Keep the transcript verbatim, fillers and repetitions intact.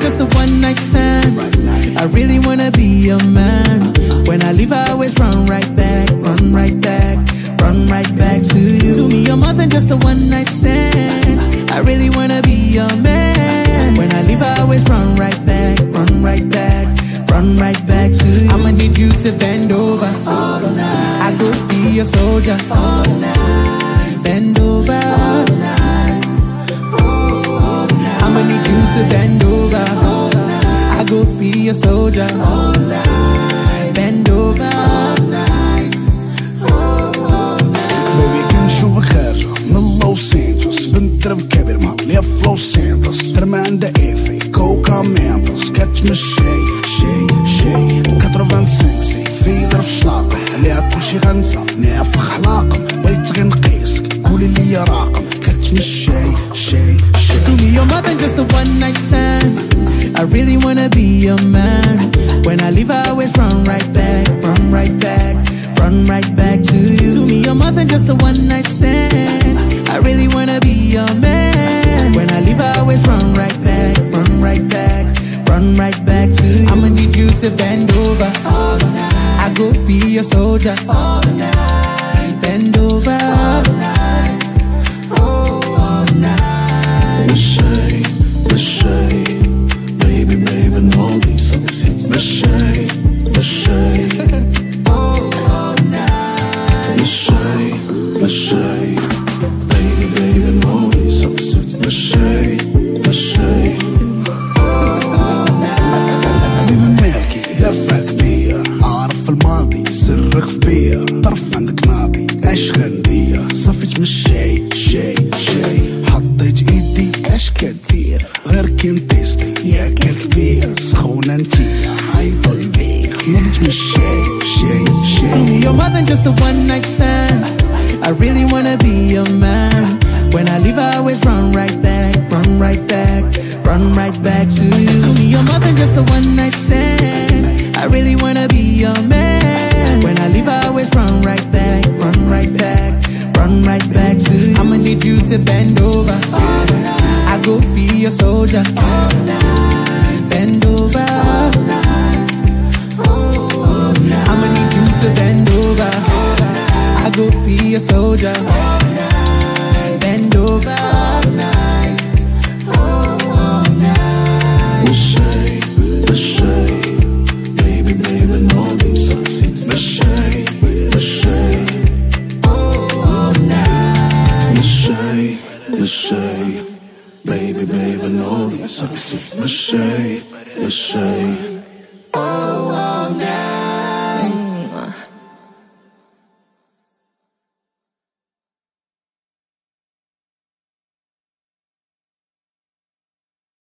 just a one night stand. I really wanna be a man. When I leave, I always run right back, run right back, run right back to you. To me, you're more than just a one night stand. I really wanna be a man. When I leave, I always run right back, run right back, run right back to you. I'ma need you to bend over all night. I go be a soldier all night. Bend over all night. I'ma need you to bend over all night. I go be a soldier all night. Bend over all night. Baby كان نشوفك خارجة من لوس أنجلوس بنت درب كبير مهلية في لوس أنجلوس ترمى عندها إيفي كوكا مينتوس كتمشي شي شي كتربان سنسي في ظرف شلاقة عليها كلشي غنسى نافخ حلاقم بغيت غير نقيسك قولي لي رقم كتمشي شي شي. To me, you're more than just a one night stand. I really wanna be a man. When I leave, I always run right back, run right back, run right back to you. To me, you're more than just a one night stand. I really wanna be a man. When I leave, I always run right back, run right back, run right back to you. I'ma need you to bend over all night. I go be a soldier all night. Bend over all night. Oh, all night. مشي مشي baby baby no these مشي مشي All night. مشي مشي baby baby no these مشي مشي ديما مالكي دافعك بيا عارف الماضي سرك في بيا طرف عندك ناضي اش غندية صافي تمشي شي شي حطيت ايدي اش كدير غير كنتيستي ياك الكبير سخونة انتيا حيطول بيك نتمشي شي شي. To me, you're more than just a one night stand. I really wanna be a man. When I leave, I always run right back, run right back, run right back to you. To me, you're more than just a one night stand. I really wanna be a man. When I leave, I always run right back, run right back, run right back to you. I'ma need you to bend over all night. I go be a soldier all night. Bend over all night. Oh, I'ma need you to bend over. I go be a soldier. Bend over all night. Oh, all night. مشي مشي baby baby no these مشي مشي All night. مشي مشي baby baby no these مشي مشي